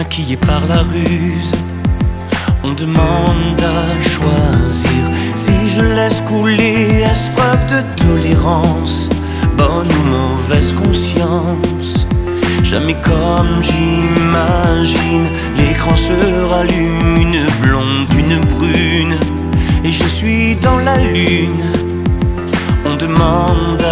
Maquillé par la ruse, on demande à choisir. Si je laisse couler, est-ce preuve de tolérance? Bonne ou mauvaise conscience? Jamais comme j'imagine. L'écran se rallume, une blonde, une brune, et je suis dans la lune. On demande